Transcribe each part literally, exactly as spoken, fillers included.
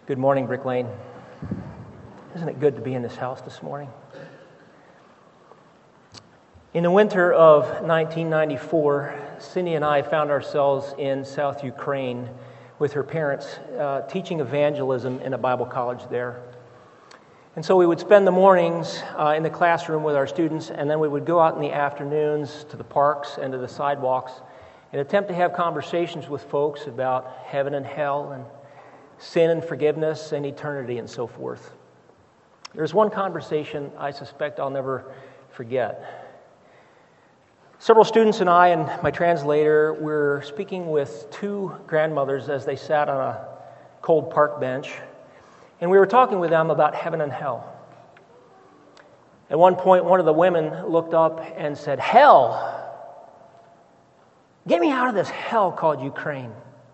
Good morning, Brick Lane. Isn't it good to be in this house this morning? In the winter of nineteen ninety-four, Cindy and I found ourselves in South Ukraine with her parents, uh, teaching evangelism in a Bible college there. And so we would spend the mornings uh, in the classroom with our students, and then we would go out in the afternoons to the parks and to the sidewalks and attempt to have conversations with folks about heaven and hell and sin and forgiveness and eternity and so forth. There's one conversation I suspect I'll never forget. Several students and I and my translator were speaking with two grandmothers as they sat on a cold park bench, and we were talking with them about heaven and hell. At one point, one of the women looked up and said, "Hell! Get me out of this hell called Ukraine."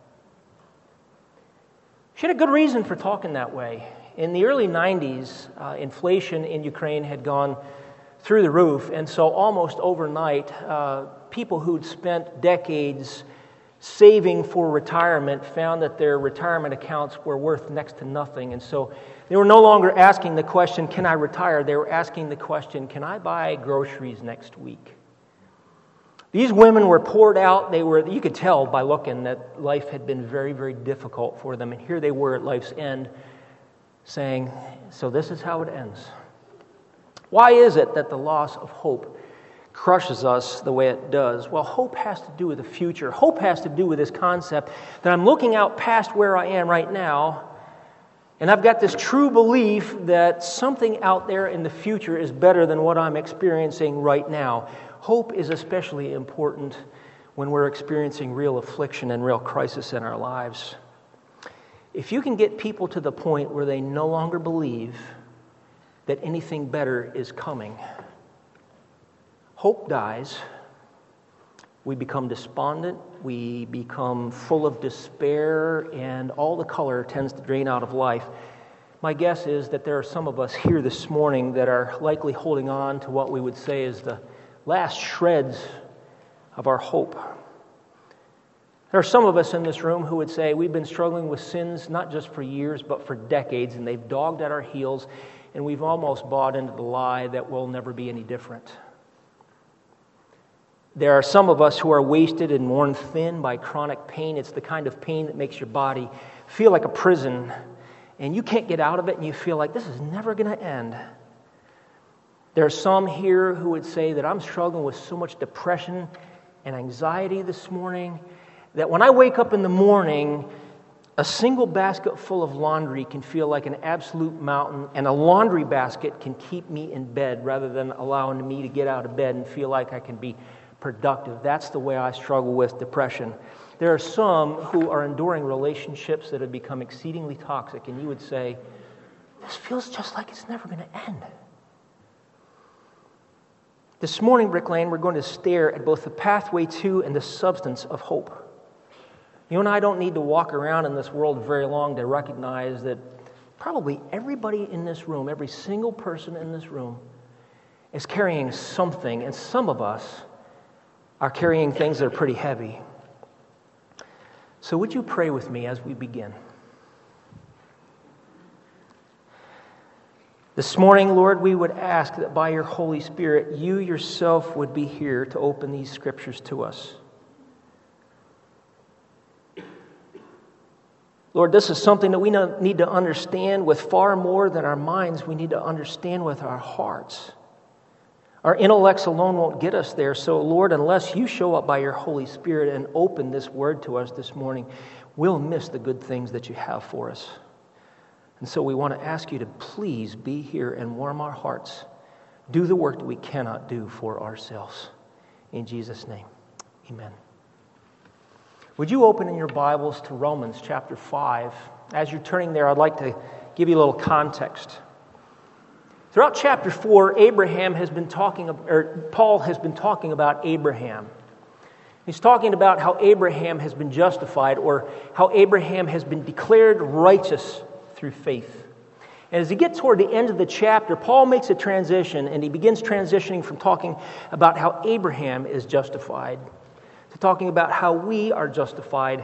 She had a good reason for talking that way. In the early nineties, uh, inflation in Ukraine had gone through the roof, and so almost overnight, uh, people who'd spent decades saving for retirement found that their retirement accounts were worth next to nothing. And so they were no longer asking the question, "Can I retire?" They were asking the question, "Can I buy groceries next week?" These women were poured out. They were, you could tell by looking that life had been very, very difficult for them. And here they were at life's end saying, "So this is how it ends." Why is it that the loss of hope crushes us the way it does? Well, hope has to do with the future. Hope has to do with this concept that I'm looking out past where I am right now, and I've got this true belief that something out there in the future is better than what I'm experiencing right now. Hope is especially important when we're experiencing real affliction and real crisis in our lives. If you can get people to the point where they no longer believe that anything better is coming, hope dies. We become despondent, we become full of despair, and all the color tends to drain out of life. My guess is that there are some of us here this morning that are likely holding on to what we would say is the last shreds of our hope. There are some of us in this room who would say we've been struggling with sins not just for years but for decades, and they've dogged at our heels, and we've almost bought into the lie that we'll never be any different. There are some of us who are wasted and worn thin by chronic pain. It's the kind of pain that makes your body feel like a prison, and you can't get out of it, and you feel like this is never going to end. There are some here who would say that I'm struggling with so much depression and anxiety this morning that when I wake up in the morning, a single basket full of laundry can feel like an absolute mountain, and a laundry basket can keep me in bed rather than allowing me to get out of bed and feel like I can be productive. That's the way I struggle with depression. There are some who are enduring relationships that have become exceedingly toxic, and you would say, this feels just like it's never going to end. This morning, Brick Lane, we're going to stare at both the pathway to and the substance of hope. You and I don't need to walk around in this world very long to recognize that probably everybody in this room, every single person in this room, is carrying something, and some of us are carrying things that are pretty heavy. So would you pray with me as we begin? This morning, Lord, we would ask that by your Holy Spirit, you yourself would be here to open these scriptures to us. Lord, this is something that we need to understand with far more than our minds. We need to understand with our hearts. Our intellects alone won't get us there. So, Lord, unless you show up by your Holy Spirit and open this word to us this morning, we'll miss the good things that you have for us. And so we want to ask you to please be here and warm our hearts. Do the work that we cannot do for ourselves. In Jesus' name, amen. Would you open in your Bibles to Romans chapter five? As you're turning there, I'd like to give you a little context. Throughout chapter four, Abraham has been talking, or Paul has been talking about Abraham. He's talking about how Abraham has been justified, or how Abraham has been declared righteous through faith. And as he gets toward the end of the chapter, Paul makes a transition, and he begins transitioning from talking about how Abraham is justified to talking about how we are justified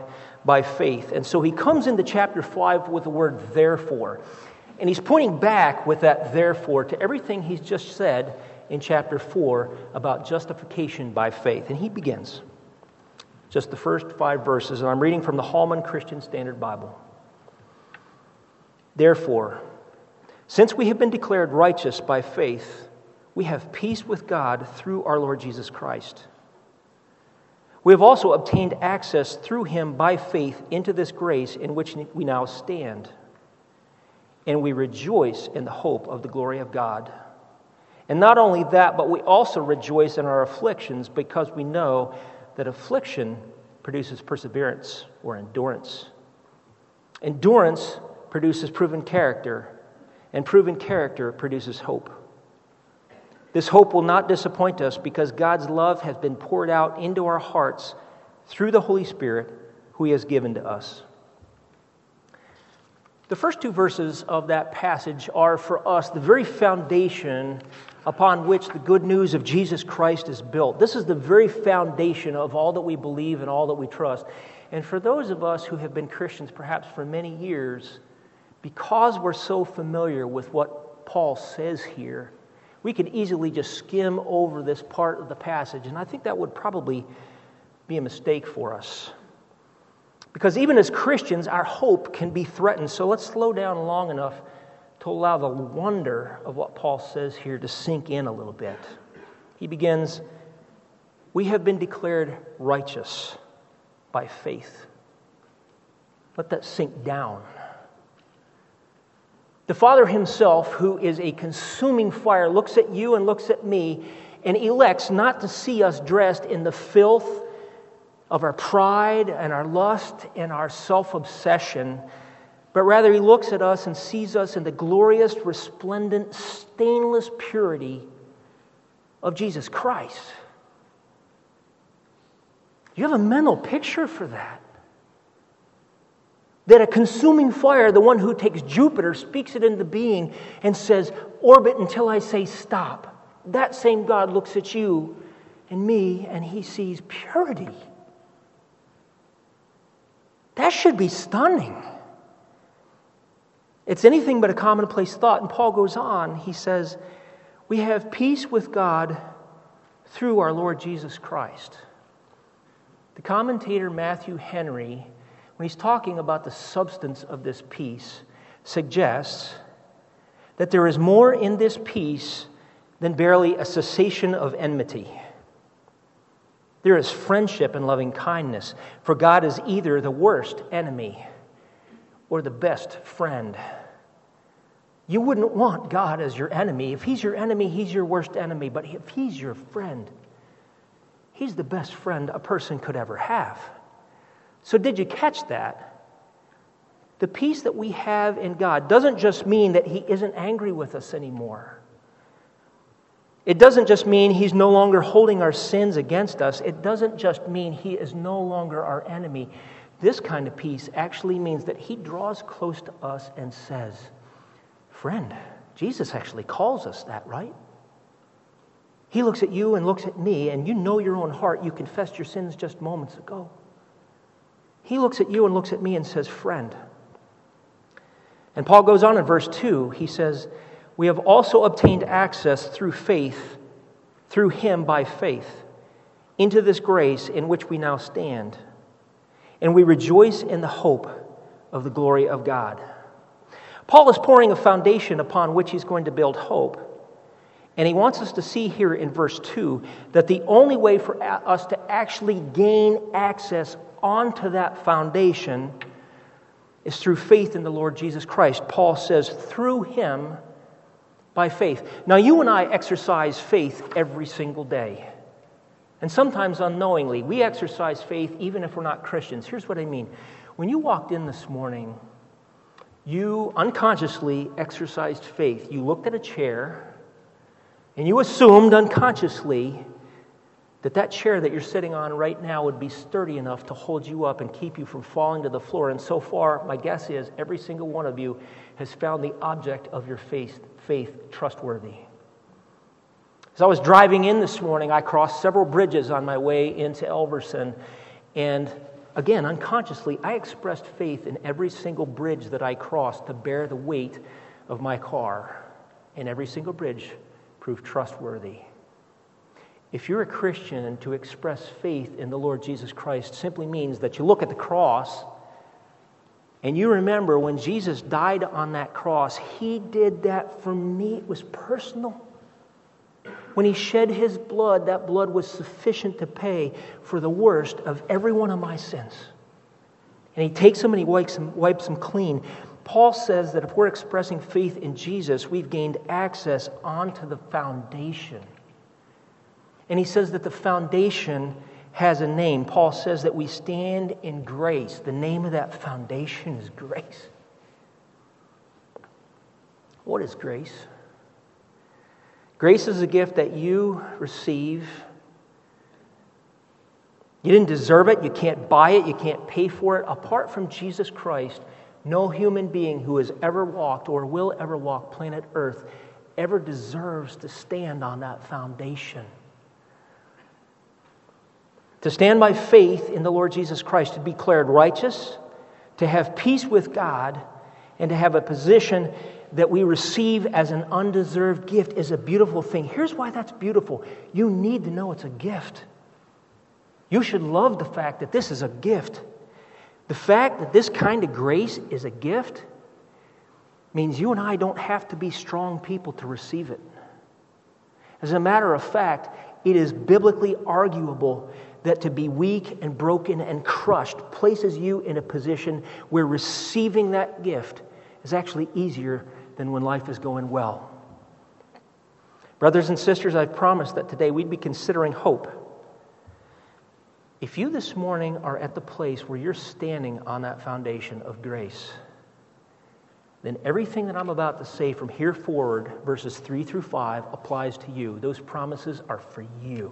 by faith. And so he comes into chapter five with the word therefore. And he's pointing back with that therefore to everything he's just said in chapter four about justification by faith. And he begins just the first five verses, and I'm reading from the Holman Christian Standard Bible. Therefore, since we have been declared righteous by faith, we have peace with God through our Lord Jesus Christ. We have also obtained access through him by faith into this grace in which we now stand. And we rejoice in the hope of the glory of God. And not only that, but we also rejoice in our afflictions because we know that affliction produces perseverance or endurance. Endurance produces proven character, and proven character produces hope. This hope will not disappoint us because God's love has been poured out into our hearts through the Holy Spirit who he has given to us. The first two verses of that passage are for us the very foundation upon which the good news of Jesus Christ is built. This is the very foundation of all that we believe and all that we trust. And for those of us who have been Christians perhaps for many years, because we're so familiar with what Paul says here, we could easily just skim over this part of the passage. And I think that would probably be a mistake for us. Because even as Christians, our hope can be threatened. So let's slow down long enough to allow the wonder of what Paul says here to sink in a little bit. He begins, we have been declared righteous by faith. Let that sink down. The Father himself, who is a consuming fire, looks at you and looks at me and elects not to see us dressed in the filth of our pride and our lust and our self-obsession, but rather he looks at us and sees us in the glorious, resplendent, stainless purity of Jesus Christ. You have a mental picture for that. That a consuming fire, the one who takes Jupiter, speaks it into being and says, orbit until I say stop. That same God looks at you and me and he sees purity. That should be stunning. It's anything but a commonplace thought. And Paul goes on, he says, we have peace with God through our Lord Jesus Christ. The commentator Matthew Henry, when he's talking about the substance of this peace, suggests that there is more in this peace than barely a cessation of enmity. There is friendship and loving kindness, for God is either the worst enemy or the best friend. You wouldn't want God as your enemy. If he's your enemy, he's your worst enemy. But if he's your friend, he's the best friend a person could ever have. So did you catch that? The peace that we have in God doesn't just mean that he isn't angry with us anymore. It doesn't just mean he's no longer holding our sins against us. It doesn't just mean he is no longer our enemy. This kind of peace actually means that he draws close to us and says, friend, Jesus actually calls us that, right? He looks at you and looks at me, and you know your own heart. You confessed your sins just moments ago. He looks at you and looks at me and says, friend. And Paul goes on in verse two. He says, we have also obtained access through faith, through him by faith, into this grace in which we now stand. And we rejoice in the hope of the glory of God. Paul is pouring a foundation upon which he's going to build hope. And he wants us to see here in verse two that the only way for us to actually gain access onto that foundation is through faith in the Lord Jesus Christ. Paul says, through him by faith. Now, you and I exercise faith every single day. And sometimes unknowingly, we exercise faith even if we're not Christians. Here's what I mean. When you walked in this morning, you unconsciously exercised faith. You looked at a chair, and you assumed unconsciously that that chair that you're sitting on right now would be sturdy enough to hold you up and keep you from falling to the floor. And so far, my guess is every single one of you has found the object of your faith, faith trustworthy. As I was driving in this morning, I crossed several bridges on my way into Elverson, and again, unconsciously, I expressed faith in every single bridge that I crossed to bear the weight of my car. And every single bridge proved trustworthy. If you're a Christian, to express faith in the Lord Jesus Christ simply means that you look at the cross and you remember when Jesus died on that cross, He did that for me. It was personal. When He shed His blood, that blood was sufficient to pay for the worst of every one of my sins. And He takes them and He wipes them, wipes them clean. Paul says that if we're expressing faith in Jesus, we've gained access onto the foundation. And he says that the foundation has a name. Paul says that we stand in grace. The name of that foundation is grace. What is grace? Grace is a gift that you receive. You didn't deserve it. You can't buy it. You can't pay for it. Apart from Jesus Christ, no human being who has ever walked or will ever walk planet Earth ever deserves to stand on that foundation. To stand by faith in the Lord Jesus Christ, to be declared righteous, to have peace with God, and to have a position that we receive as an undeserved gift is a beautiful thing. Here's why that's beautiful. You need to know it's a gift. You should love the fact that this is a gift. The fact that this kind of grace is a gift means you and I don't have to be strong people to receive it. As a matter of fact, it is biblically arguable that to be weak and broken and crushed places you in a position where receiving that gift is actually easier than when life is going well. Brothers and sisters, I've promised that today we'd be considering hope. If you this morning are at the place where you're standing on that foundation of grace, then everything that I'm about to say from here forward, verses three through five, applies to you. Those promises are for you.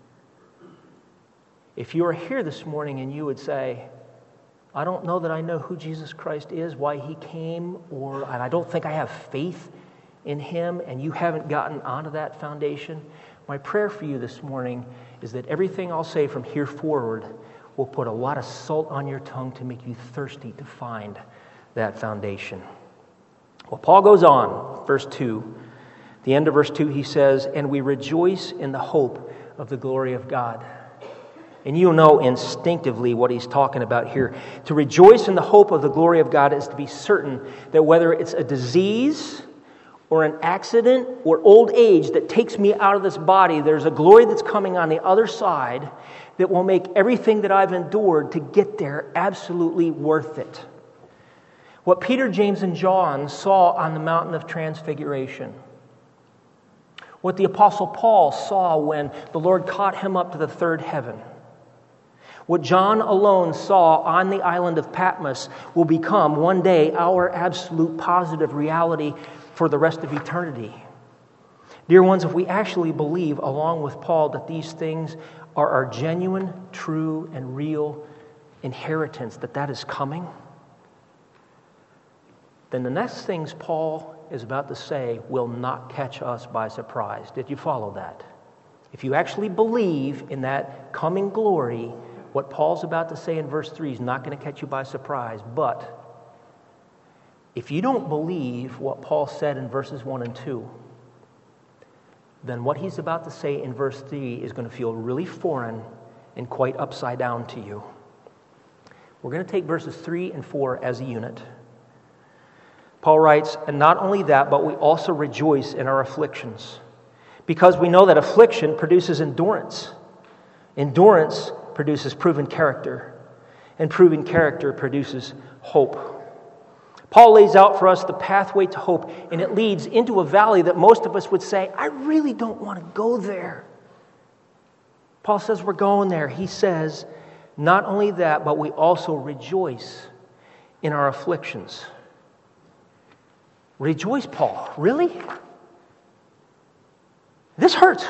If you are here this morning and you would say, I don't know that I know who Jesus Christ is, why He came, or and I don't think I have faith in Him, and you haven't gotten onto that foundation, my prayer for you this morning is that everything I'll say from here forward will put a lot of salt on your tongue to make you thirsty to find that foundation. Well, Paul goes on, verse two. The end of verse two, he says, and we rejoice in the hope of the glory of God. And you know instinctively what he's talking about here. To rejoice in the hope of the glory of God is to be certain that whether it's a disease or an accident or old age that takes me out of this body, there's a glory that's coming on the other side that will make everything that I've endured to get there absolutely worth it. What Peter, James, and John saw on the mountain of transfiguration, what the Apostle Paul saw when the Lord caught him up to the third heaven, what John alone saw on the island of Patmos will become one day our absolute positive reality for the rest of eternity. Dear ones, if we actually believe, along with Paul, that these things are our genuine, true, and real inheritance, that that is coming, then the next things Paul is about to say will not catch us by surprise. Did you follow that? If you actually believe in that coming glory, what Paul's about to say in verse three is not going to catch you by surprise. But if you don't believe what Paul said in verses one and two, then what he's about to say in verse three is going to feel really foreign and quite upside down to you. We're going to take verses three and four as a unit. Paul writes, and not only that, but we also rejoice in our afflictions, because we know that affliction produces endurance. Endurance produces proven character, and proven character produces hope. Paul lays out for us the pathway to hope, and it leads into a valley that most of us would say, I really don't want to go there. Paul says we're going there. He says, not only that, but we also rejoice in our afflictions. Rejoice, Paul. Really? This hurts.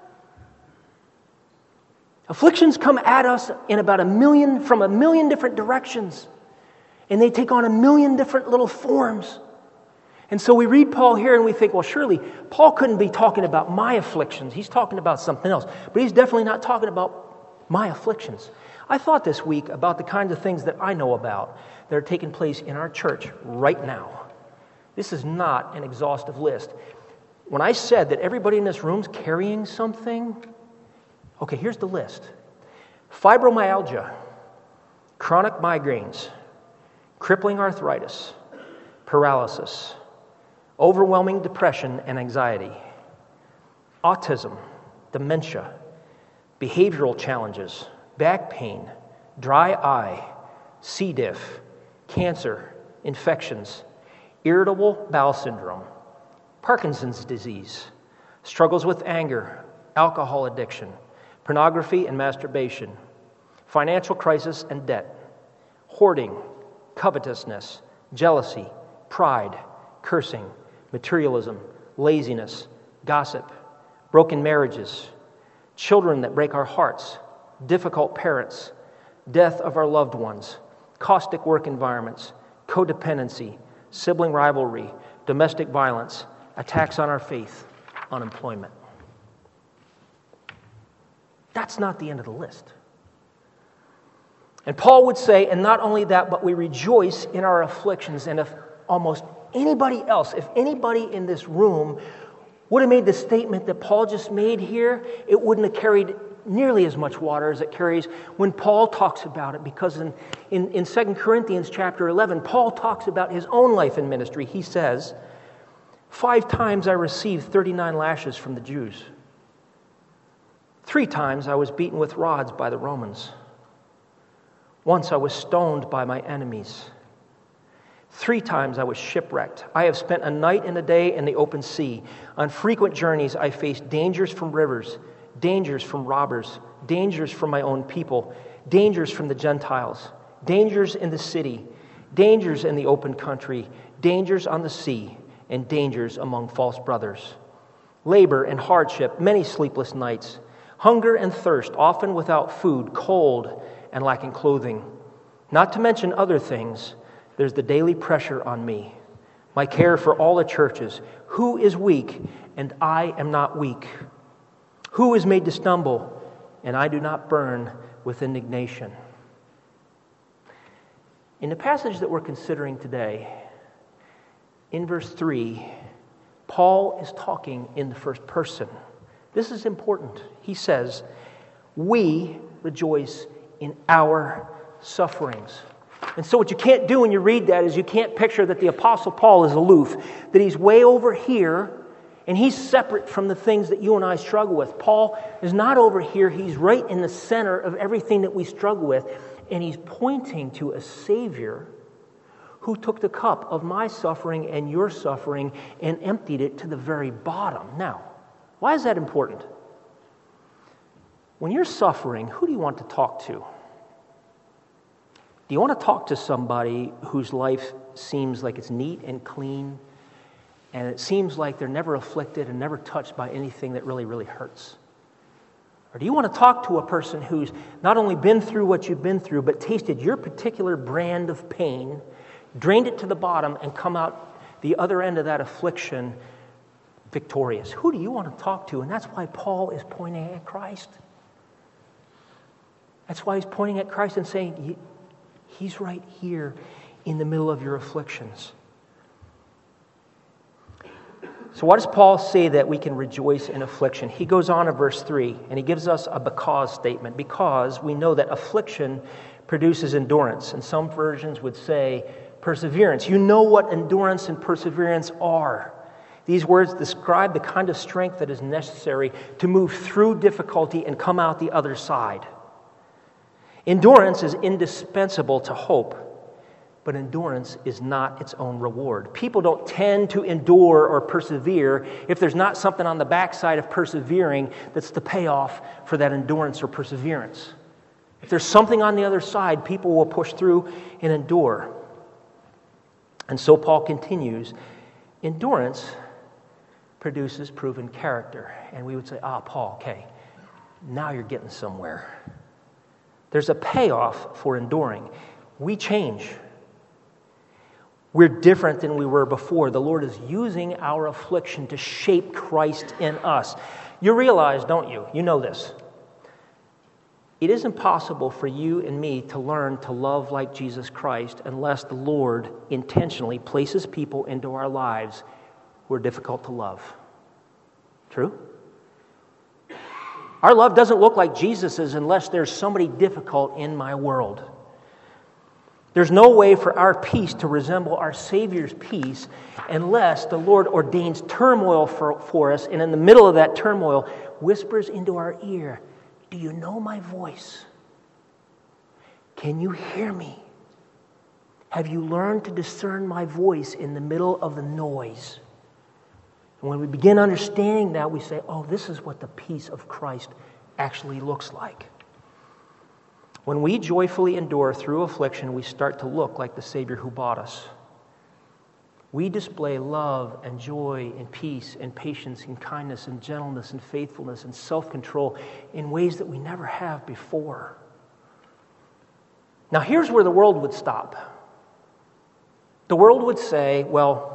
Afflictions come at us in about a million, from a million different directions. And they take on a million different little forms. And so we read Paul here and we think, well, surely Paul couldn't be talking about my afflictions. He's talking about something else. But he's definitely not talking about my afflictions. I thought this week about the kinds of things that I know about that are taking place in our church right now. This is not an exhaustive list. When I said that everybody in this room's carrying something, okay, here's the list. Fibromyalgia, chronic migraines, crippling arthritis, paralysis, overwhelming depression and anxiety, autism, dementia, behavioral challenges, back pain, dry eye, C. diff, cancer, infections, irritable bowel syndrome, Parkinson's disease, struggles with anger, alcohol addiction, pornography and masturbation, financial crisis and debt, hoarding, covetousness, jealousy, pride, cursing, materialism, laziness, gossip, broken marriages, children that break our hearts, difficult parents, death of our loved ones, caustic work environments, codependency, sibling rivalry, domestic violence, attacks on our faith, unemployment. That's not the end of the list. And Paul would say, and not only that, but we rejoice in our afflictions. And if almost anybody else, if anybody in this room would have made the statement that Paul just made here, it wouldn't have carried nearly as much water as it carries when Paul talks about it, because in, in, in Second Corinthians chapter eleven, Paul talks about his own life and ministry. He says, five times I received thirty-nine lashes from the Jews. Three times I was beaten with rods by the Romans. Once I was stoned by my enemies. Three times I was shipwrecked. I have spent a night and a day in the open sea. On frequent journeys I faced dangers from rivers, dangers from robbers, dangers from my own people, dangers from the Gentiles, dangers in the city, dangers in the open country, dangers on the sea, and dangers among false brothers. Labor and hardship, many sleepless nights, hunger and thirst, often without food, cold and lacking clothing. Not to mention other things, there's the daily pressure on me, my care for all the churches. Who is weak, and I am not weak? Who is made to stumble, and I do not burn with indignation? In the passage that we're considering today, in verse three, Paul is talking in the first person. This is important. He says, we rejoice in our sufferings. And so what you can't do when you read that is you can't picture that the Apostle Paul is aloof, that he's way over here, and he's separate from the things that you and I struggle with. Paul is not over here. He's right in the center of everything that we struggle with, and he's pointing to a Savior who took the cup of my suffering and your suffering and emptied it to the very bottom. Now, why is that important? When you're suffering, who do you want to talk to? Do you want to talk to somebody whose life seems like it's neat and clean, and it seems like they're never afflicted and never touched by anything that really, really hurts? Or do you want to talk to a person who's not only been through what you've been through, but tasted your particular brand of pain, drained it to the bottom, and come out the other end of that affliction victorious? Who do you want to talk to? And that's why Paul is pointing at Christ. That's why he's pointing at Christ and saying, he's right here in the middle of your afflictions. So what does Paul say that we can rejoice in affliction? He goes on in verse three, and he gives us a because statement. Because we know that affliction produces endurance. And some versions would say perseverance. You know what endurance and perseverance are. These words describe the kind of strength that is necessary to move through difficulty and come out the other side. Endurance is indispensable to hope, but endurance is not its own reward. People don't tend to endure or persevere if there's not something on the backside of persevering that's the payoff for that endurance or perseverance. If there's something on the other side, people will push through and endure. And so Paul continues, endurance produces proven character. And we would say, ah, Paul, okay, now you're getting somewhere. There's a payoff for enduring. We change. We're different than we were before. The Lord is using our affliction to shape Christ in us. You realize, don't you? You know this. It isn't possible for you and me to learn to love like Jesus Christ unless the Lord intentionally places people into our lives who are difficult to love. True? Our love doesn't look like Jesus's unless there's somebody difficult in my world. There's no way for our peace to resemble our Savior's peace unless the Lord ordains turmoil for, for us, and in the middle of that turmoil whispers into our ear, "Do you know my voice? Can you hear me? Have you learned to discern my voice in the middle of the noise?" And when we begin understanding that, we say, oh, this is what the peace of Christ actually looks like. When we joyfully endure through affliction, we start to look like the Savior who bought us. We display love and joy and peace and patience and kindness and gentleness and faithfulness and self-control in ways that we never have before. Now, here's where the world would stop. The world would say, well,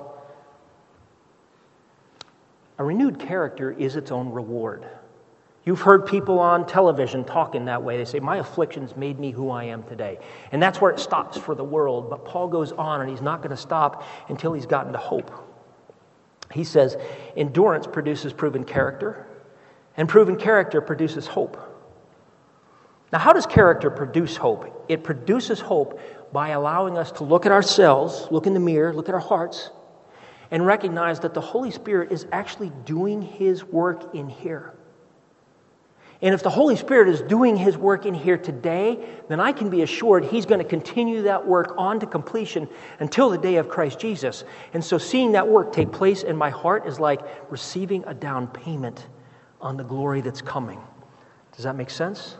a renewed character is its own reward. You've heard people on television talking that way. They say, my afflictions made me who I am today. And that's where it stops for the world. But Paul goes on, and he's not going to stop until he's gotten to hope. He says, endurance produces proven character, and proven character produces hope. Now, how does character produce hope? It produces hope by allowing us to look at ourselves, look in the mirror, look at our hearts, and recognize that the Holy Spirit is actually doing His work in here. And if the Holy Spirit is doing His work in here today, then I can be assured He's going to continue that work on to completion until the day of Christ Jesus. And so seeing that work take place in my heart is like receiving a down payment on the glory that's coming. Does that make sense?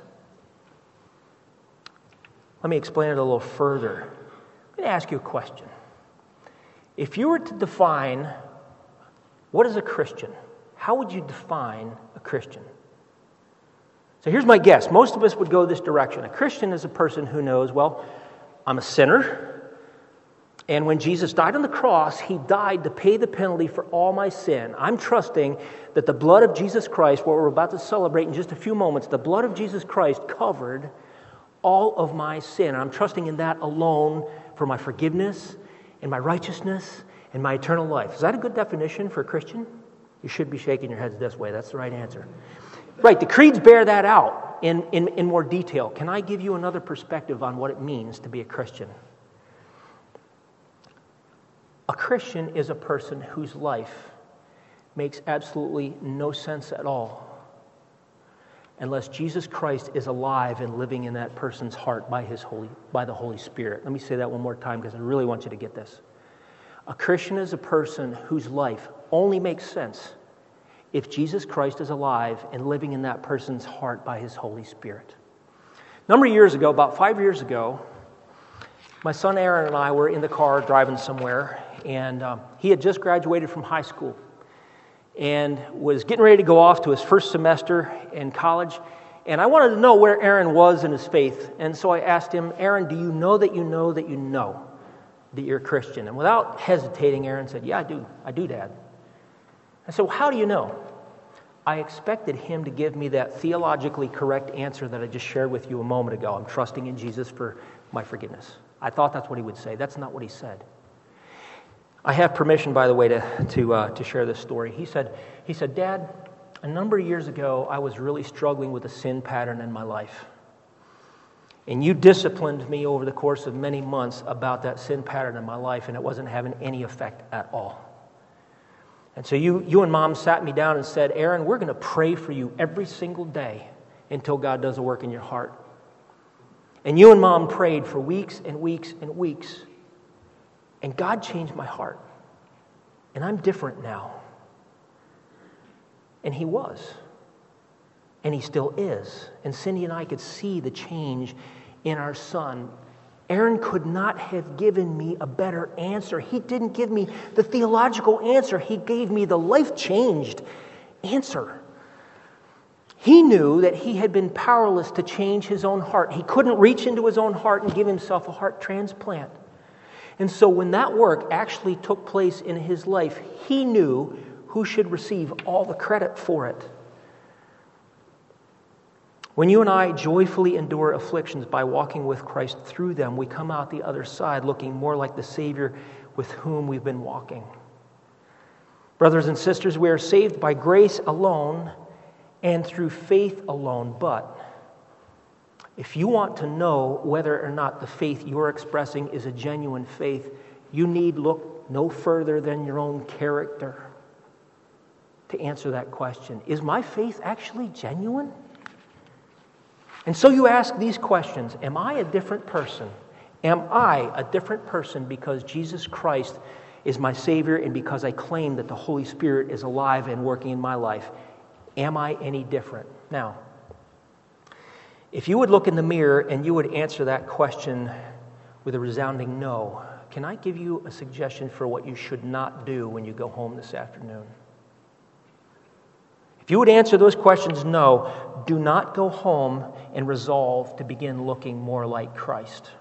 Let me explain it a little further. I'm going to ask you a question. If you were to define what is a Christian, how would you define a Christian? So here's my guess. Most of us would go this direction. A Christian is a person who knows, well, I'm a sinner, and when Jesus died on the cross, He died to pay the penalty for all my sin. I'm trusting that the blood of Jesus Christ, what we're about to celebrate in just a few moments, the blood of Jesus Christ covered all of my sin. I'm trusting in that alone for my forgiveness and my righteousness and my eternal life. Is that a good definition for a Christian? You should be shaking your heads this way. That's the right answer. Right, the creeds bear that out in, in, in more detail. Can I give you another perspective on what it means to be a Christian? A Christian is a person whose life makes absolutely no sense at all unless Jesus Christ is alive and living in that person's heart by his holy, by the Holy Spirit. Let me say that one more time because I really want you to get this. A Christian is a person whose life only makes sense if Jesus Christ is alive and living in that person's heart by His Holy Spirit. A number of years ago, about five years ago, my son Aaron and I were in the car driving somewhere, and um, he had just graduated from high school and was getting ready to go off to his first semester in college. And I wanted to know where Aaron was in his faith. And so I asked him, Aaron, do you know that you know that you know that you're a Christian? And without hesitating, Aaron said, yeah, I do. I do, Dad. I said, well, how do you know? I expected him to give me that theologically correct answer that I just shared with you a moment ago. I'm trusting in Jesus for my forgiveness. I thought that's what he would say. That's not what he said. I have permission, by the way, to to uh, to share this story. He said, he said, Dad, a number of years ago, I was really struggling with a sin pattern in my life. And you disciplined me over the course of many months about that sin pattern in my life, and it wasn't having any effect at all. And so you, you and Mom sat me down and said, Aaron, we're going to pray for you every single day until God does a work in your heart. And you and Mom prayed for weeks and weeks and weeks. And God changed my heart. And I'm different now. And He was. And He still is. And Cindy and I could see the change in our son. Aaron could not have given me a better answer. He didn't give me the theological answer. He gave me the life-changed answer. He knew that he had been powerless to change his own heart. He couldn't reach into his own heart and give himself a heart transplant. And so when that work actually took place in his life, he knew who should receive all the credit for it. When you and I joyfully endure afflictions by walking with Christ through them, we come out the other side looking more like the Savior with whom we've been walking. Brothers and sisters, we are saved by grace alone and through faith alone. But if you want to know whether or not the faith you're expressing is a genuine faith, you need look no further than your own character to answer that question. Is my faith actually genuine? And so you ask these questions. Am I a different person? Am I a different person because Jesus Christ is my Savior and because I claim that the Holy Spirit is alive and working in my life? Am I any different? Now, if you would look in the mirror and you would answer that question with a resounding no, can I give you a suggestion for what you should not do when you go home this afternoon? If you would answer those questions no, do not go home and resolve to begin looking more like Christ.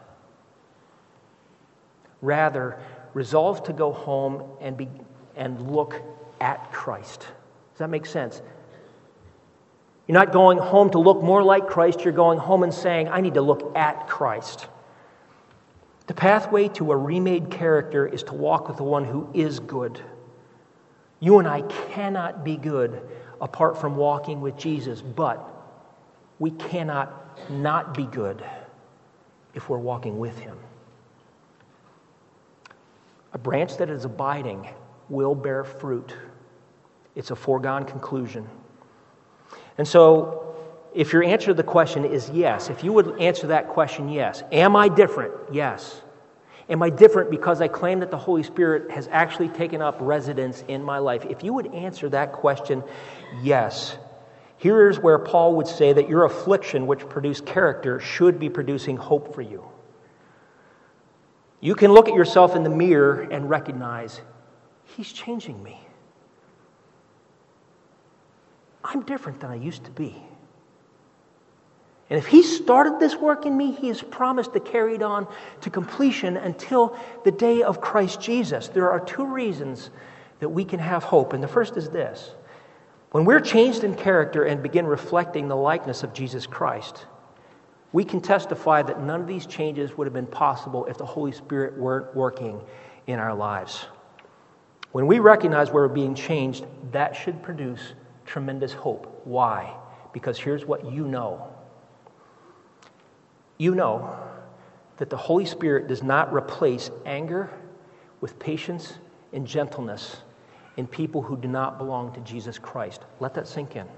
Rather, resolve to go home and be, and look at Christ. Does that make sense? You're not going home to look more like Christ. You're going home and saying, I need to look at Christ. The pathway to a remade character is to walk with the one who is good. You and I cannot be good apart from walking with Jesus, but we cannot not be good if we're walking with Him. A branch that is abiding will bear fruit. It's a foregone conclusion. And so, if your answer to the question is yes, if you would answer that question yes, am I different? Yes. Am I different because I claim that the Holy Spirit has actually taken up residence in my life? If you would answer that question yes, here's where Paul would say that your affliction, which produced character, should be producing hope for you. You can look at yourself in the mirror and recognize, He's changing me. I'm different than I used to be. And if He started this work in me, He has promised to carry it on to completion until the day of Christ Jesus. There are two reasons that we can have hope. And the first is this. When we're changed in character and begin reflecting the likeness of Jesus Christ, we can testify that none of these changes would have been possible if the Holy Spirit weren't working in our lives. When we recognize we're being changed, that should produce tremendous hope. Why? Because here's what you know. You know that the Holy Spirit does not replace anger with patience and gentleness in people who do not belong to Jesus Christ. Let that sink in.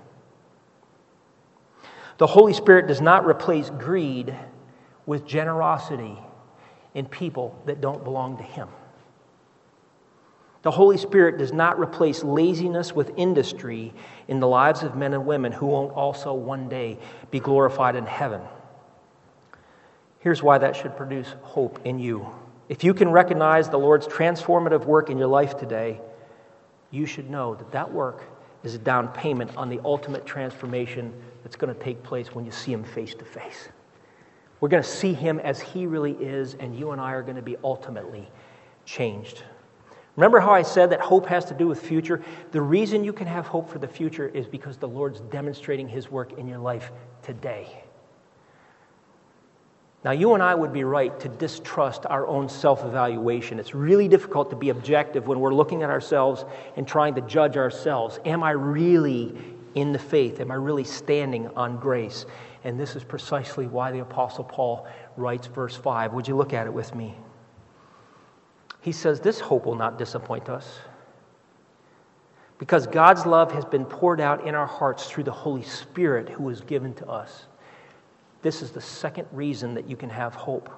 The Holy Spirit does not replace greed with generosity in people that don't belong to Him. The Holy Spirit does not replace laziness with industry in the lives of men and women who won't also one day be glorified in heaven. Here's why that should produce hope in you. If you can recognize the Lord's transformative work in your life today, you should know that that work is a down payment on the ultimate transformation that's going to take place when you see Him face to face. We're going to see Him as He really is, and you and I are going to be ultimately changed. Remember how I said that hope has to do with future? The reason you can have hope for the future is because the Lord's demonstrating His work in your life today. Now, you and I would be right to distrust our own self-evaluation. It's really difficult to be objective when we're looking at ourselves and trying to judge ourselves. Am I really in the faith? Am I really standing on grace? And this is precisely why the Apostle Paul writes verse five. Would you look at it with me? He says, this hope will not disappoint us, because God's love has been poured out in our hearts through the Holy Spirit who was given to us. This is the second reason that you can have hope.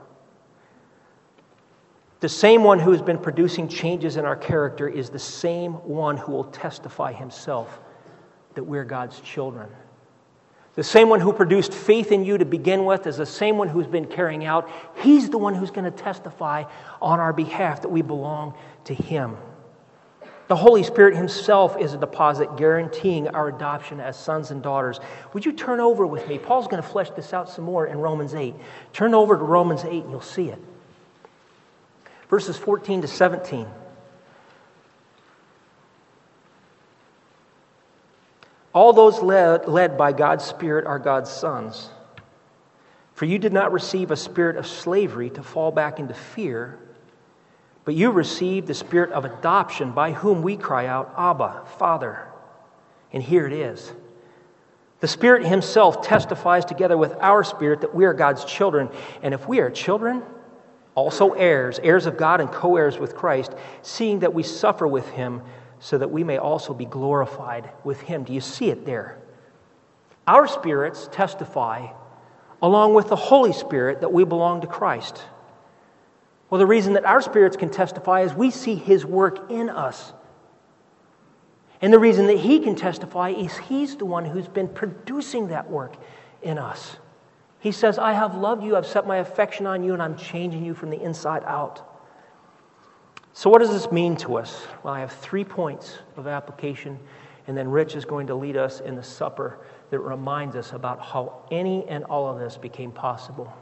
The same one who has been producing changes in our character is the same one who will testify Himself that we're God's children. The same one who produced faith in you to begin with is the same one who's been carrying out. He's the one who's going to testify on our behalf that we belong to Him. The Holy Spirit Himself is a deposit guaranteeing our adoption as sons and daughters. Would you turn over with me? Paul's going to flesh this out some more in Romans eight. Turn over to Romans eight and you'll see it. Verses fourteen to seventeen. All those led, led by God's Spirit are God's sons. For you did not receive a spirit of slavery to fall back into fear, but you received the spirit of adoption by whom we cry out, Abba, Father. And here it is. The Spirit Himself testifies together with our spirit that we are God's children. And if we are children, also heirs, heirs of God and co-heirs with Christ, seeing that we suffer with Him, so that we may also be glorified with Him. Do you see it there? Our spirits testify, along with the Holy Spirit, that we belong to Christ. Well, the reason that our spirits can testify is we see His work in us. And the reason that He can testify is He's the one who's been producing that work in us. He says, I have loved you, I've set my affection on you, and I'm changing you from the inside out. So what does this mean to us? Well, I have three points of application, and then Rich is going to lead us in the supper that reminds us about how any and all of this became possible.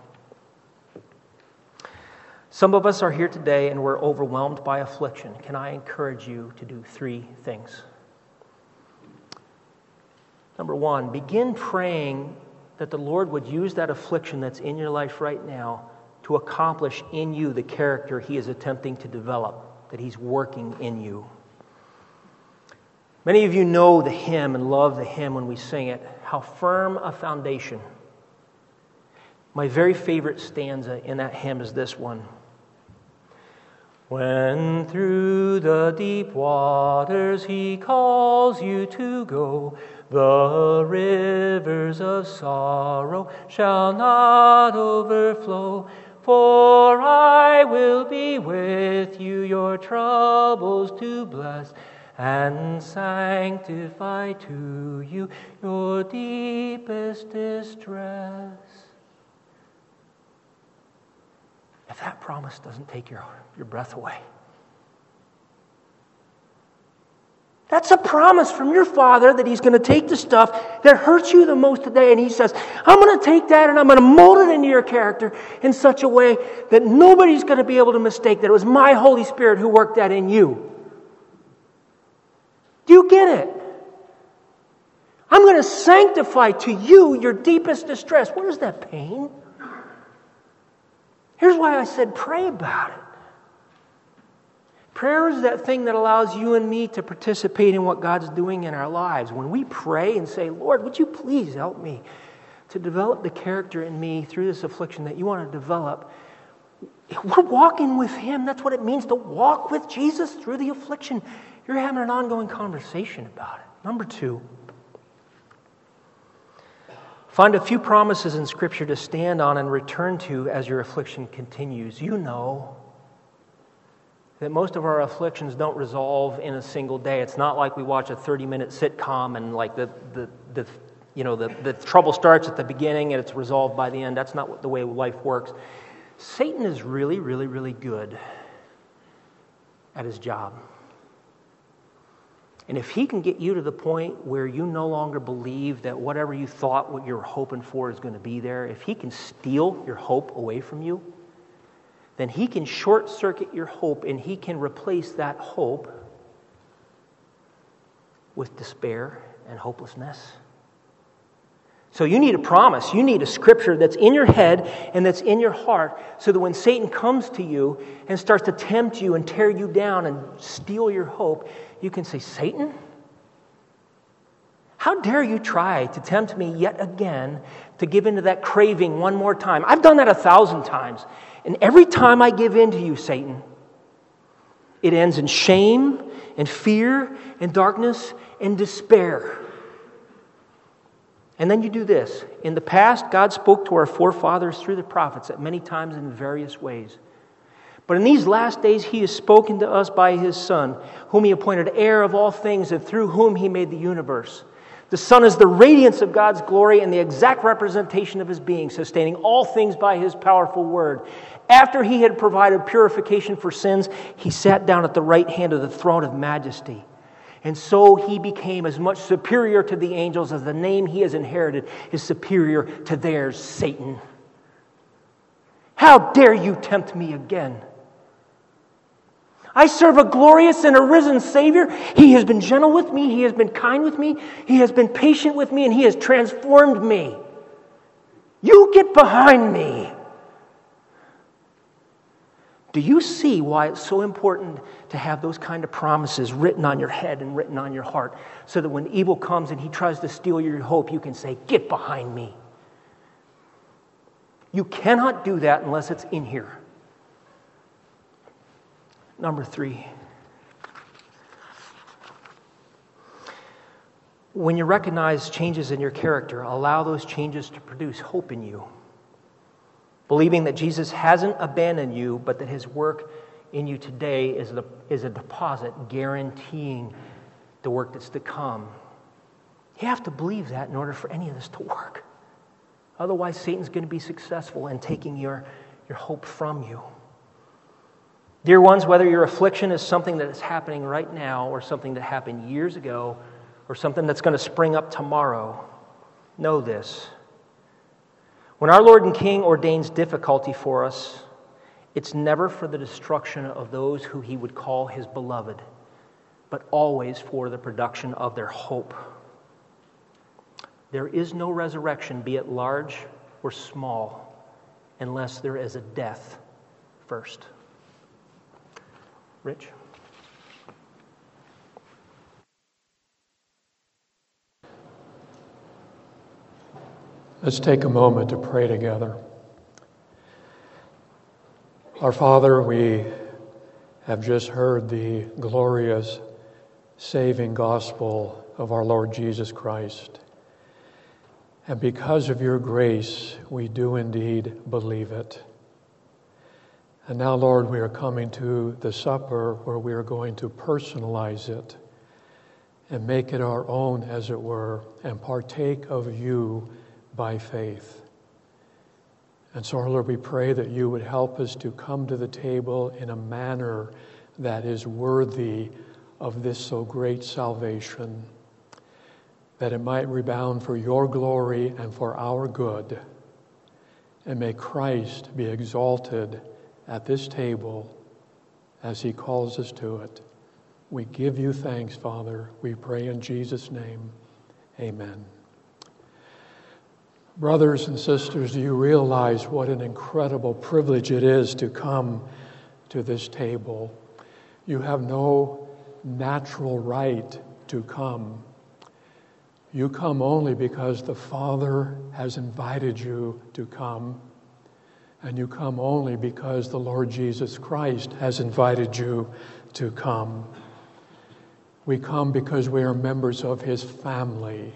Some of us are here today and we're overwhelmed by affliction. Can I encourage you to do three things? Number one, begin praying that the Lord would use that affliction that's in your life right now to accomplish in you the character He is attempting to develop, that He's working in you. Many of you know the hymn and love the hymn when we sing it, How Firm a Foundation. My very favorite stanza in that hymn is this one. When through the deep waters He calls you to go, the rivers of sorrow shall not overflow. For I will be with you, your troubles to bless, and sanctify to you your deepest distress. If that promise doesn't take your, your breath away. That's a promise from your Father that He's going to take the stuff that hurts you the most today, and He says, I'm going to take that and I'm going to mold it into your character in such a way that nobody's going to be able to mistake that it was my Holy Spirit who worked that in you. Do you get it? I'm going to sanctify to you your deepest distress. What is that pain? Here's why I said pray about it. Prayer is that thing that allows you and me to participate in what God's doing in our lives. When we pray and say, Lord, would you please help me to develop the character in me through this affliction that you want to develop, we're walking with Him. That's what it means to walk with Jesus through the affliction. You're having an ongoing conversation about it. Number two, find a few promises in Scripture to stand on and return to as your affliction continues. You know that most of our afflictions don't resolve in a single day. It's not like we watch a thirty-minute sitcom and like the the, the you know the, the trouble starts at the beginning and it's resolved by the end. That's not what, the way life works. Satan is really, really, really good at his job. And if he can get you to the point where you no longer believe that whatever you thought what you were hoping for is going to be there, if he can steal your hope away from you, then he can short-circuit your hope and he can replace that hope with despair and hopelessness. So you need a promise. You need a scripture that's in your head and that's in your heart so that when Satan comes to you and starts to tempt you and tear you down and steal your hope, you can say, Satan, how dare you try to tempt me yet again to give into that craving one more time? I've done that a thousand times. And every time I give in to you, Satan, it ends in shame and fear and darkness and despair. And then you do this. In the past, God spoke to our forefathers through the prophets at many times in various ways. But in these last days, He has spoken to us by His Son, whom He appointed heir of all things and through whom He made the universe. The Son is the radiance of God's glory and the exact representation of His being, sustaining all things by His powerful word. After He had provided purification for sins, He sat down at the right hand of the throne of majesty. And so He became as much superior to the angels as the name He has inherited is superior to theirs, Satan. How dare you tempt me again? I serve a glorious and a risen Savior. He has been gentle with me. He has been kind with me. He has been patient with me, and He has transformed me. You get behind me. Do you see why it's so important to have those kind of promises written on your head and written on your heart, so that when evil comes and he tries to steal your hope, you can say, "Get behind me." You cannot do that unless it's in here. Number three. When you recognize changes in your character, allow those changes to produce hope in you. Believing that Jesus hasn't abandoned you, but that His work in you today is, the, is a deposit guaranteeing the work that's to come. You have to believe that in order for any of this to work. Otherwise, Satan's going to be successful in taking your, your hope from you. Dear ones, whether your affliction is something that is happening right now or something that happened years ago or something that's going to spring up tomorrow, know this. When our Lord and King ordains difficulty for us, it's never for the destruction of those who He would call His beloved, but always for the production of their hope. There is no resurrection, be it large or small, unless there is a death first. Rich? Let's take a moment to pray together. Our Father, we have just heard the glorious, saving gospel of our Lord Jesus Christ. And because of your grace, we do indeed believe it. And now, Lord, we are coming to the supper where we are going to personalize it and make it our own, as it were, and partake of you by faith. And so, Lord, we pray that you would help us to come to the table in a manner that is worthy of this so great salvation, that it might rebound for your glory and for our good. And may Christ be exalted at this table as He calls us to it. We give you thanks, Father. We pray in Jesus' name. Amen. Brothers and sisters, do you realize what an incredible privilege it is to come to this table? You have no natural right to come. You come only because the Father has invited you to come. And you come only because the Lord Jesus Christ has invited you to come. We come because we are members of His family.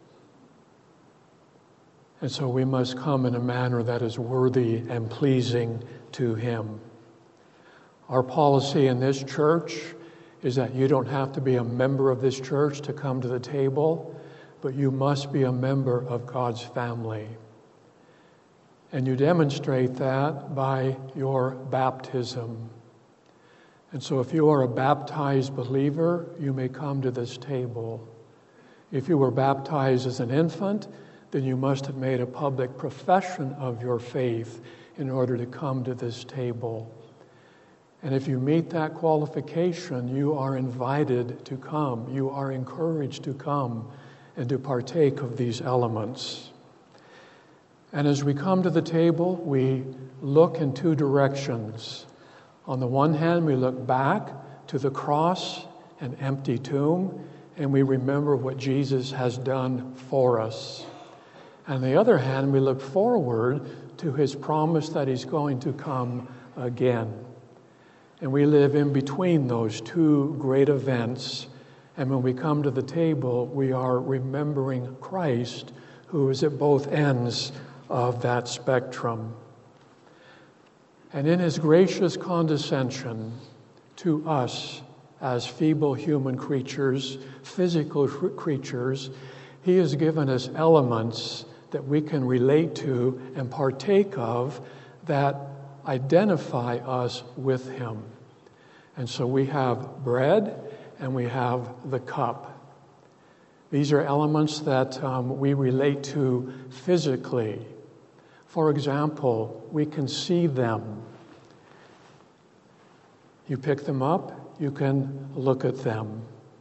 And so we must come in a manner that is worthy and pleasing to Him. Our policy in this church is that you don't have to be a member of this church to come to the table, but you must be a member of God's family. And you demonstrate that by your baptism. And so if you are a baptized believer, you may come to this table. If you were baptized as an infant, then you must have made a public profession of your faith in order to come to this table. And if you meet that qualification, you are invited to come. You are encouraged to come and to partake of these elements. And as we come to the table, we look in two directions. On the one hand, we look back to the cross and empty tomb, and we remember what Jesus has done for us. On the other hand, we look forward to His promise that He's going to come again. And we live in between those two great events. And when we come to the table, we are remembering Christ, who is at both ends of that spectrum. And in His gracious condescension to us as feeble human creatures, physical creatures, He has given us elements that we can relate to and partake of that identify us with Him. And so we have bread and we have the cup. These are elements that um, we relate to physically. For example, we can see them. You pick them up, you can look at them.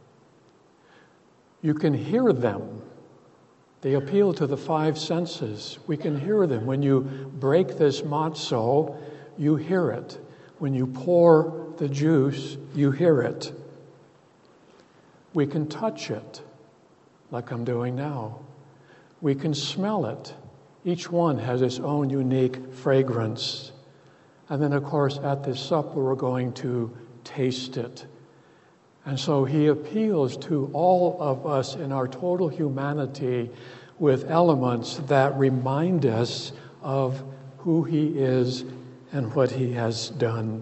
You can hear them. They appeal to the five senses. We can hear them. When you break this matzo, you hear it. When you pour the juice, you hear it. We can touch it, like I'm doing now. We can smell it. Each one has its own unique fragrance. And then, of course, at this supper, we're going to taste it. And so he appeals to all of us in our total humanity with elements that remind us of who he is and what he has done.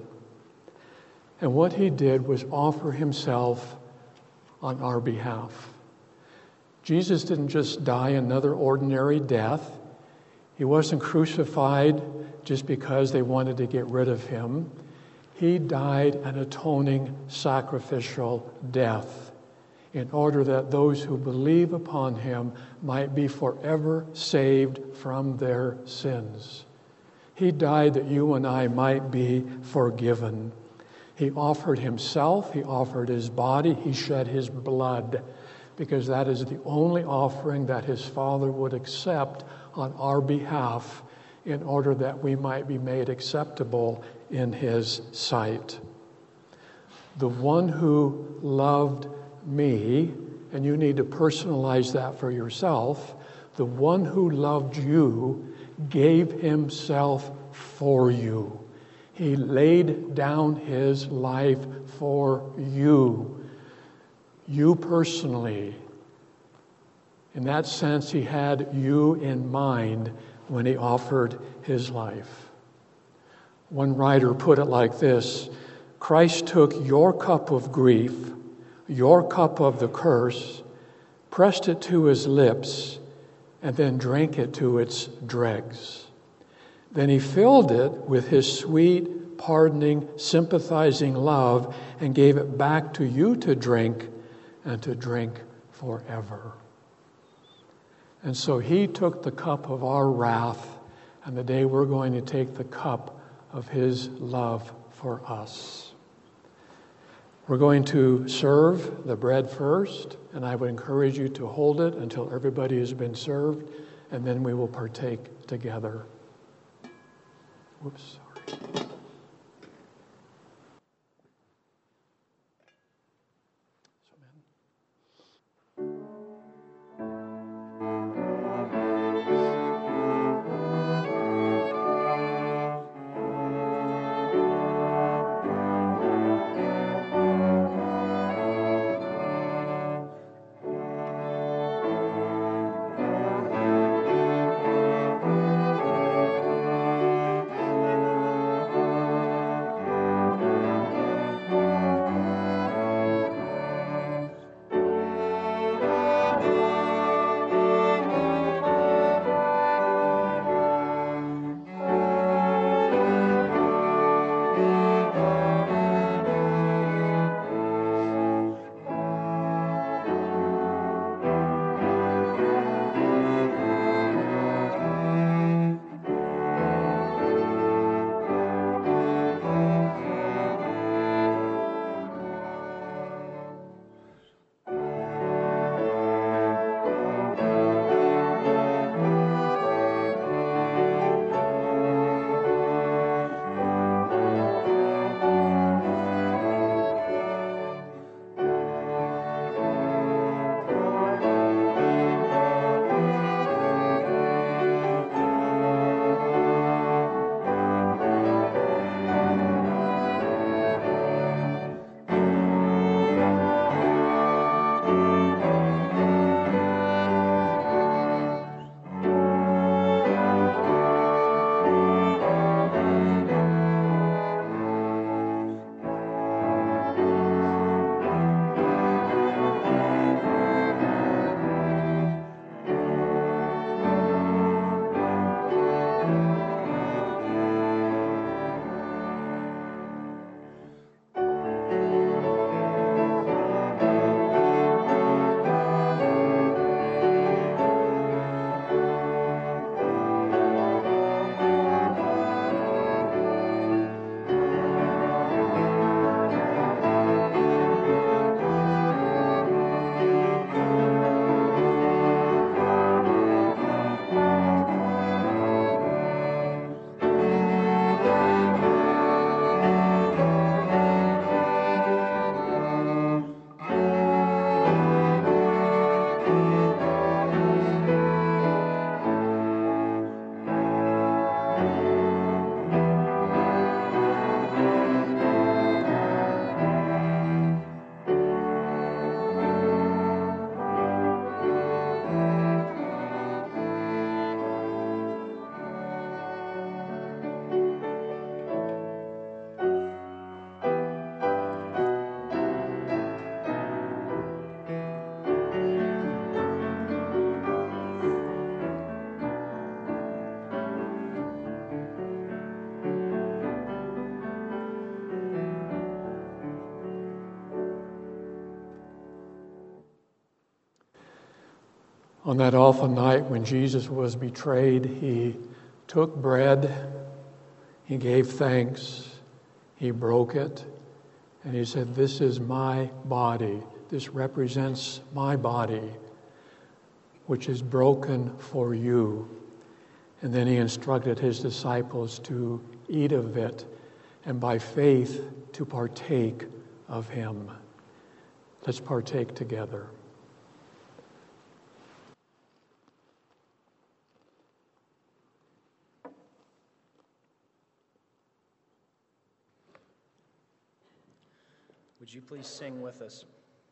And what he did was offer himself on our behalf. Jesus didn't just die another ordinary death. He wasn't crucified just because they wanted to get rid of him. He died an atoning sacrificial death in order that those who believe upon him might be forever saved from their sins. He died that you and I might be forgiven. He offered himself, he offered his body, he shed his blood, because that is the only offering that his Father would accept on our behalf in order that we might be made acceptable in his sight. The one who loved me, and you need to personalize that for yourself, the one who loved you gave himself for you. He laid down his life for you. You personally. In that sense, he had you in mind when he offered his life. One writer put it like this: Christ took your cup of grief, your cup of the curse, pressed it to his lips, and then drank it to its dregs. Then he filled it with his sweet, pardoning, sympathizing love and gave it back to you to drink and to drink forever. And so he took the cup of our wrath, and today we're going to take the cup of his love for us. We're going to serve the bread first, and I would encourage you to hold it until everybody has been served, and then we will partake together. Whoops, sorry. On that awful night when Jesus was betrayed, he took bread, he gave thanks, he broke it, and he said, "This is my body. This represents my body, which is broken for you." And then he instructed his disciples to eat of it and by faith to partake of him. Let's partake together. Would you please sing with us?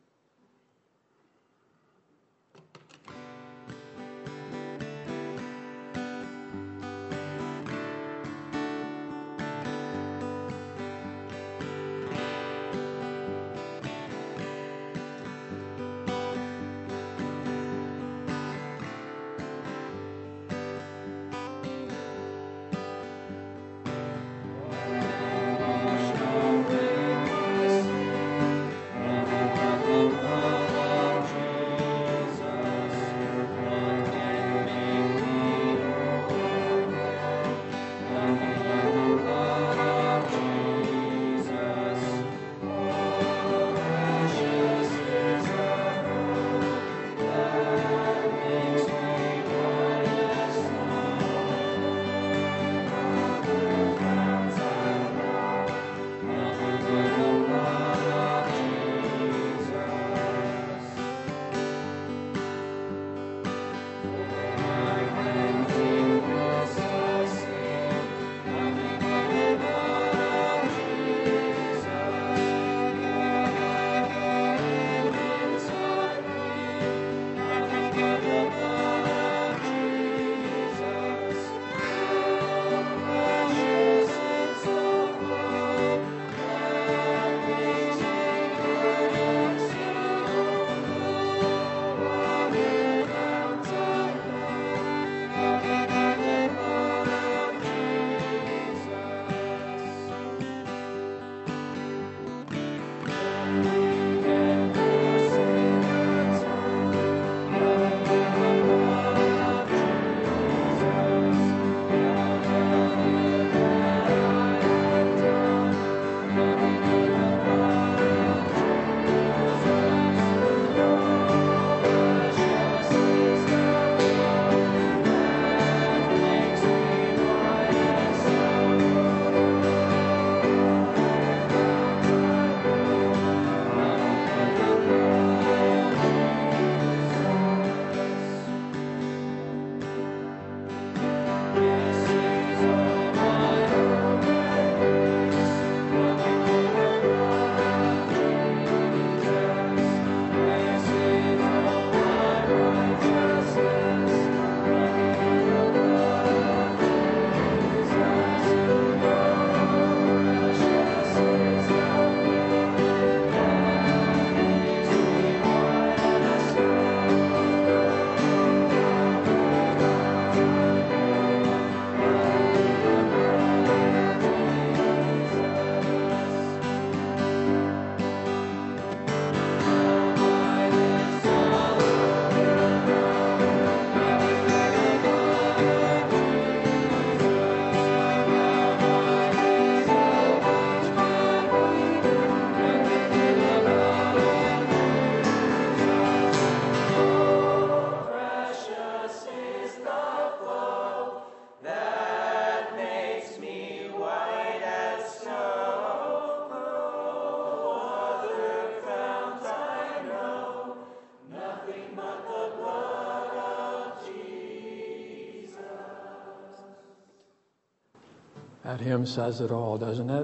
That hymn says it all, doesn't it?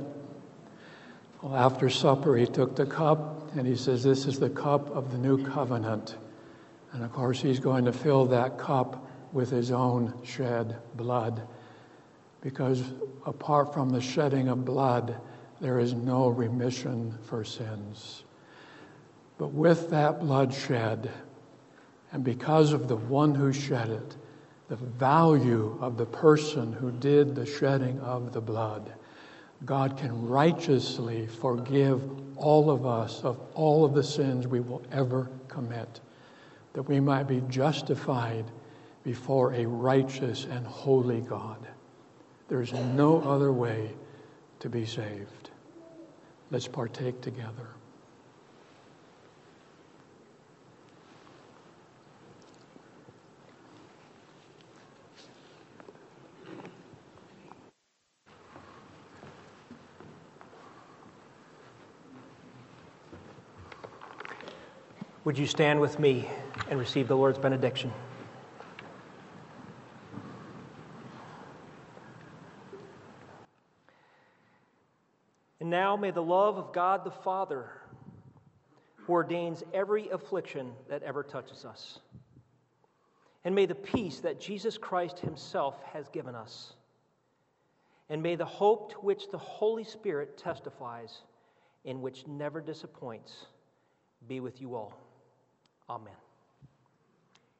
Well, after supper, he took the cup and he says, "This is the cup of the new covenant." And of course, he's going to fill that cup with his own shed blood, because apart from the shedding of blood, there is no remission for sins. But with that blood shed, and because of the one who shed it, the value of the person who did the shedding of the blood, God can righteously forgive all of us of all of the sins we will ever commit. that we might be justified before a righteous and holy God. There's no other way to be saved. Let's partake together. Would you stand with me and receive the Lord's benediction? And now may the love of God the Father, who ordains every affliction that ever touches us, and may the peace that Jesus Christ himself has given us, and may the hope to which the Holy Spirit testifies, in which never disappoints, be with you all. Amen.